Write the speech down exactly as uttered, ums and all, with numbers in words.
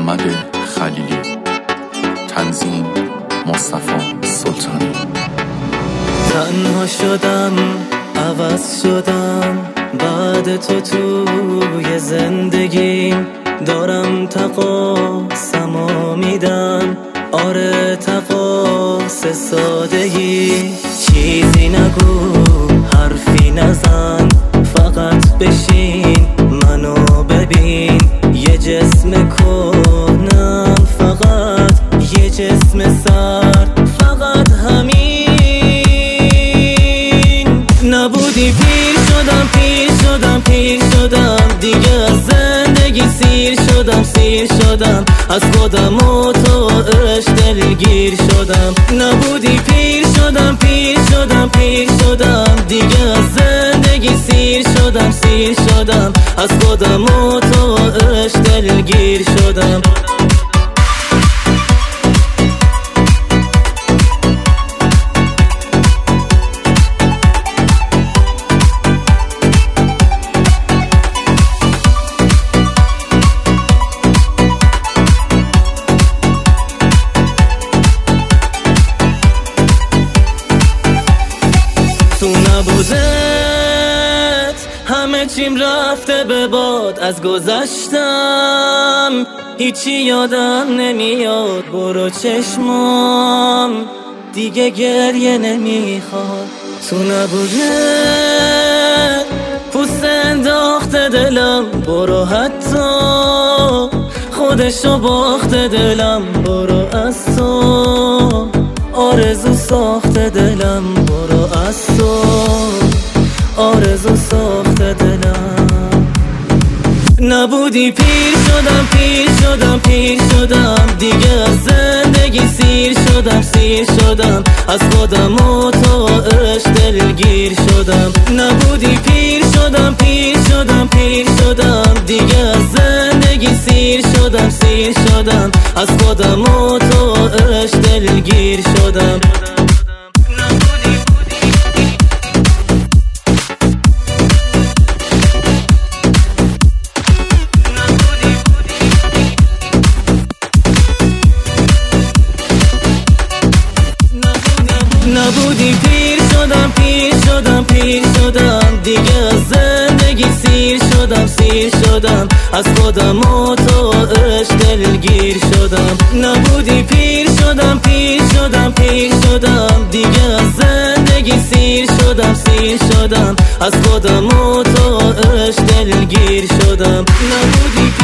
محمد خلیلی. تنظیم مصطفی سلطانی. تنها شدم، عوض شدم، بعد تو توی زندگیم دارم تقاسمو میدم. آره تقاس سادگی، چیزی نگو، حرفی نزن، فقط بشین منو ببین. یه جسم کنم، فقط یه جسم سرد، فقط همین. نبودی پیر شدم، پیر شدم، پیر شدم، دیگه از زندگی سیر شدم، سیر شدم، از خودم و تو عشق دلگیر شدم. نبودی پیر شدم، پیر شدم، پیر شدم، دیگه از زندگی سیر شدم، سیر شدم، از خودم و تو عشق دلگیر شدم. تو نبودت همه چیم رفته به باد، از گذشتم هیچی یادم نمیاد. برو چشمام دیگه گریه نمیخواد. تو نبودت پوست انداخته دلم، برو حتی خودشو باخته دلم. برو از تو آرزو ساخته دلم، برو از تو آرزو ساخته دلم. نبودی پیر شدم، پیر شدم، پیر شدم، دیگه از زندگی سیر شدم، سیر شدم، از خودم و تو عشق دلگیر شدم. نبودی پیر شدم، پیر شدم، پیر شدم، دیگه از زندگی سیر شدم، سیر شدم، از خودم و تو عشق دلگیر شدم. نبودی پیر شدم، پیر شدم، پیر شدم، دیگه از زندگی سیر شدم، سیر شدم، از خودم و تو عشق دلگیر شدم. نبودی پیر شدم، پیر شدم، پیر شدم، دیگه از زندگی سیر شدم، سیر شدم، از خودم و تو عشق دلگیر شدم. نبودی